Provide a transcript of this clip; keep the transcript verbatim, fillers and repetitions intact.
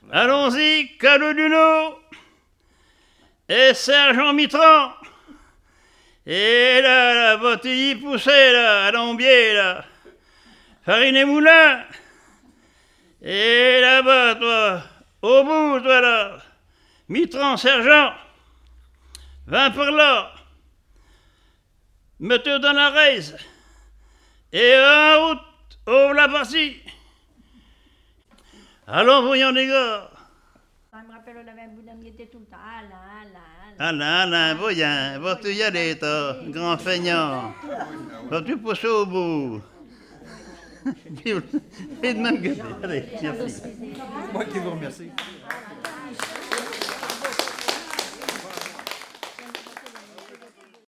Allons-y, Calouduno et Sergent Mitran. Et là, la botille poussée, là, à l'ambier, là. Farine et moulin. Et là-bas, toi, au bout, toi, là. Mitran, Sergent. Vingt par là. Mettez dans la raise. Et en route, ouvre la partie. Allons, voyons les gars. Ça me rappelle, on avait un boudin qui était tout le temps. Alain, Alain, Alain. Alain, Alain, voyons, vas-tu y aller, toi, grand feignant. Vas-tu pousser au bout. Et de même que... Allez, merci. Moi qui vous remercie.